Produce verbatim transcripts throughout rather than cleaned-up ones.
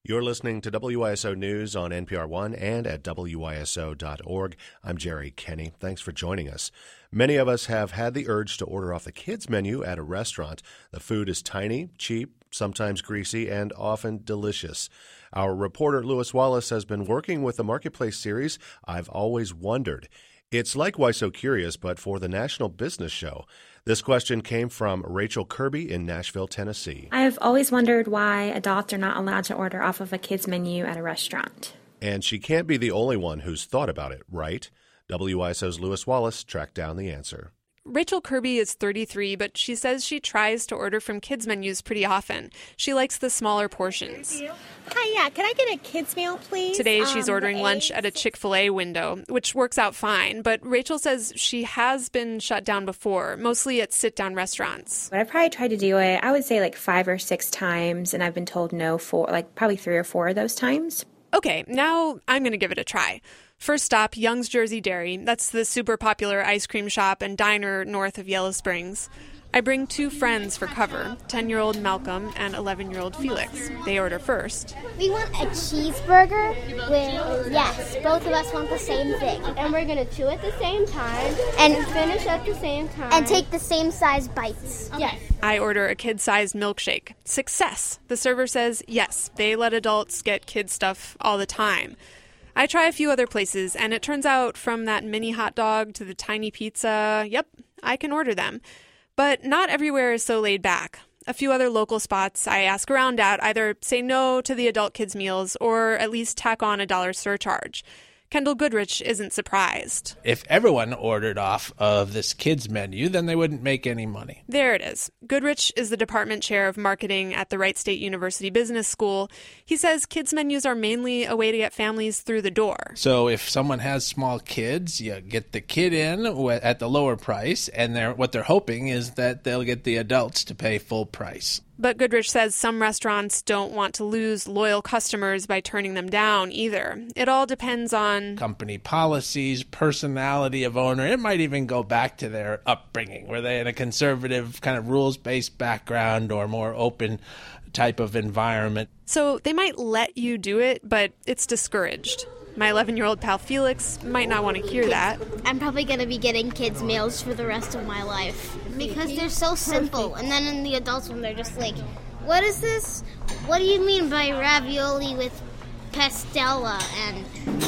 You're listening to W I S O News on N P R One and at W I S O dot org. I'm Jerry Kenny. Thanks for joining us. Many of us have had the urge to order off the kids' menu at a restaurant. The food is tiny, cheap, sometimes greasy, and often delicious. Our reporter, Lewis Wallace, has been working with the Marketplace series, I've Always Wondered. It's like Why So Curious, but for the National Business Show. This question came from Rachel Kirby in Nashville, Tennessee. I've always wondered why adults are not allowed to order off of a kid's menu at a restaurant. And she can't be the only one who's thought about it, right? W I S O's Lewis Wallace tracked down the answer. Rachel Kirby is thirty-three, but she says she tries to order from kids' menus pretty often. She likes the smaller portions. Hi, yeah, can I get a kids' meal, please? Today she's um, ordering lunch at a Chick-fil-A window, which works out fine, but Rachel says she has been shut down before, mostly at sit-down restaurants. But I've probably tried to do it, I would say like five or six times, and I've been told no for like probably three or four of those times. Okay, now I'm going to give it a try. First stop, Young's Jersey Dairy. That's the super popular ice cream shop and diner north of Yellow Springs. I bring two friends for cover, ten-year-old Malcolm and eleven-year-old Felix. They order first. We want a cheeseburger with, yes, both of us want the same thing. And we're going to chew at the same time and, and finish at the same time. And take the same size bites. Okay. Yes. I order a kid-sized milkshake. Success! The server says, yes, they let adults get kid stuff all the time. I try a few other places, and it turns out from that mini hot dog to the tiny pizza, yep, I can order them. But not everywhere is so laid back. A few other local spots I ask around at either say no to the adult kids' meals or at least tack on a dollar surcharge. Kendall Goodrich isn't surprised. If everyone ordered off of this kids' menu, then they wouldn't make any money. There it is. Goodrich is the department chair of marketing at the Wright State University Business School. He says kids' menus are mainly a way to get families through the door. So if someone has small kids, you get the kid in at the lower price, and they're, what they're hoping is that they'll get the adults to pay full price. But Goodrich says some restaurants don't want to lose loyal customers by turning them down either. It all depends on company policies, personality of owner. It might even go back to their upbringing. Were they in a conservative kind of rules-based background or more open type of environment? So they might let you do it, but it's discouraged. My eleven-year-old pal Felix might not want to hear that. I'm probably going to be getting kids' meals for the rest of my life. Because they're so simple. And then in the adults one, they're just like, what is this? What do you mean by ravioli with pastella and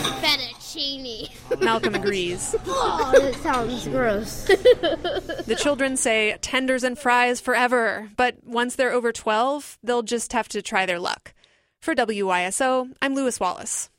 fettuccine? Malcolm agrees. Oh, that sounds gross. The children say tenders and fries forever. But once they're over twelve, they'll just have to try their luck. For W I S O, I'm Lewis Wallace.